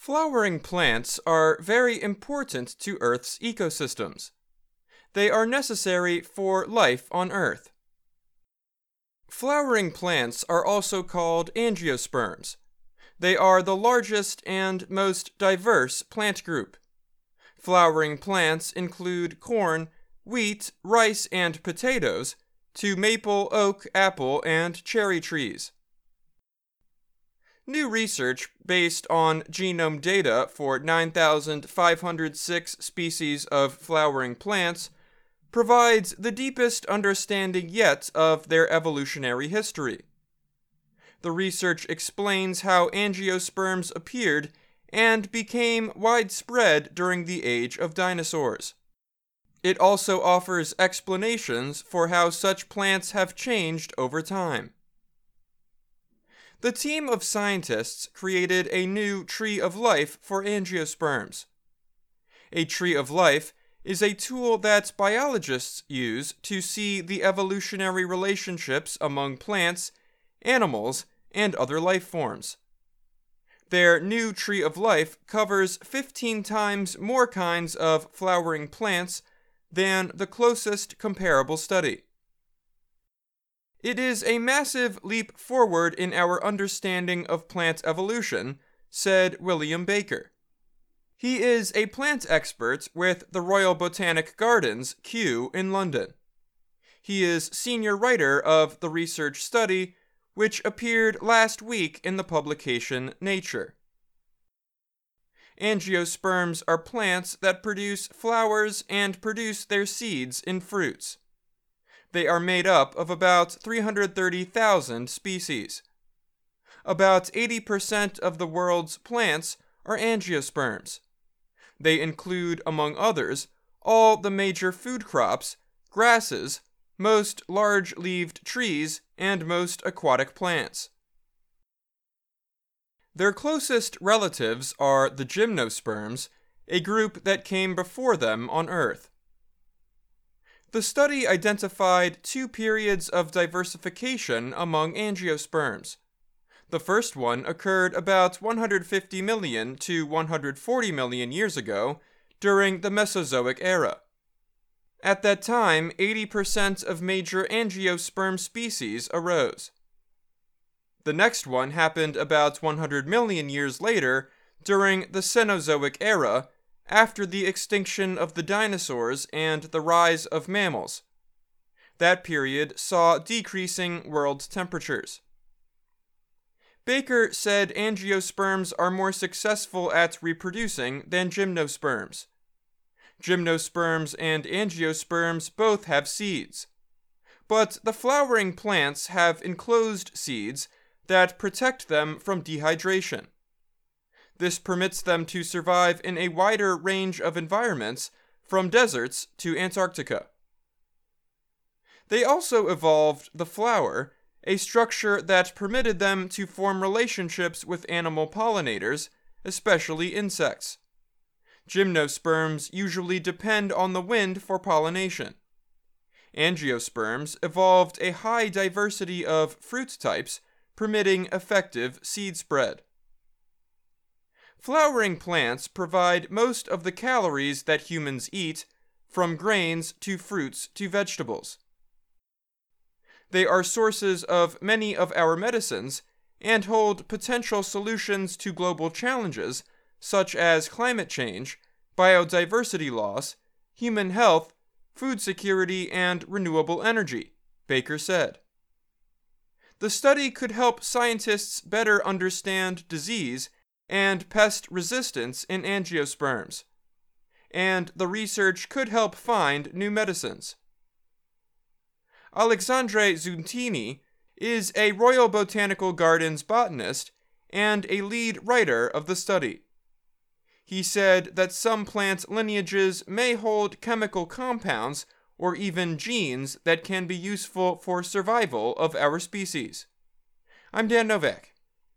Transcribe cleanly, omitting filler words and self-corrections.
Flowering plants are very important to Earth's ecosystems. They are necessary for life on Earth. Flowering plants are also called angiosperms. They are the largest and most diverse plant group. Flowering plants include corn, wheat, rice, and potatoes, to maple, oak, apple, and cherry trees. New research based on genome data for 9,506 species of flowering plants provides the deepest understanding yet of their evolutionary history. The research explains how angiosperms appeared and became widespread during the age of dinosaurs. It also offers explanations for how such plants have changed over time. The team of scientists created a new tree of life for angiosperms. A tree of life is a tool that biologists use to see the evolutionary relationships among plants, animals, and other life forms. Their new tree of life covers 15 times more kinds of flowering plants than the closest comparable study. It is a massive leap forward in our understanding of plant evolution, said William Baker. He is a plant expert with the Royal Botanic Gardens, Kew, in London. He is senior writer of the research study, which appeared last week in the publication Nature. Angiosperms are plants that produce flowers and produce their seeds in fruits. They are made up of about 330,000 species. About 80% of the world's plants are angiosperms. They include, among others, all the major food crops, grasses, most large-leaved trees, and most aquatic plants. Their closest relatives are the gymnosperms, a group that came before them on Earth. The study identified two periods of diversification among angiosperms. The first one occurred about 150 million to 140 million years ago, during the Mesozoic era. At that time, 80% of major angiosperm species arose. The next one happened about 100 million years later, during the Cenozoic era, after the extinction of the dinosaurs and the rise of mammals. That period saw decreasing world temperatures. Baker said angiosperms are more successful at reproducing than gymnosperms. Gymnosperms and angiosperms both have seeds. But the flowering plants have enclosed seeds that protect them from dehydration. This permits them to survive in a wider range of environments, from deserts to Antarctica. They also evolved the flower, a structure that permitted them to form relationships with animal pollinators, especially insects. Gymnosperms usually depend on the wind for pollination. Angiosperms evolved a high diversity of fruit types, permitting effective seed spread. Flowering plants provide most of the calories that humans eat, from grains to fruits to vegetables. They are sources of many of our medicines and hold potential solutions to global challenges such as climate change, biodiversity loss, human health, food security, and renewable energy, Baker said. The study could help scientists better understand disease and pest resistance in angiosperms, and the research could help find new medicines. Alexandre Zuntini is a Royal Botanical Gardens botanist and a lead writer of the study. He said that some plant lineages may hold chemical compounds or even genes that can be useful for survival of our species. I'm Dan Novak.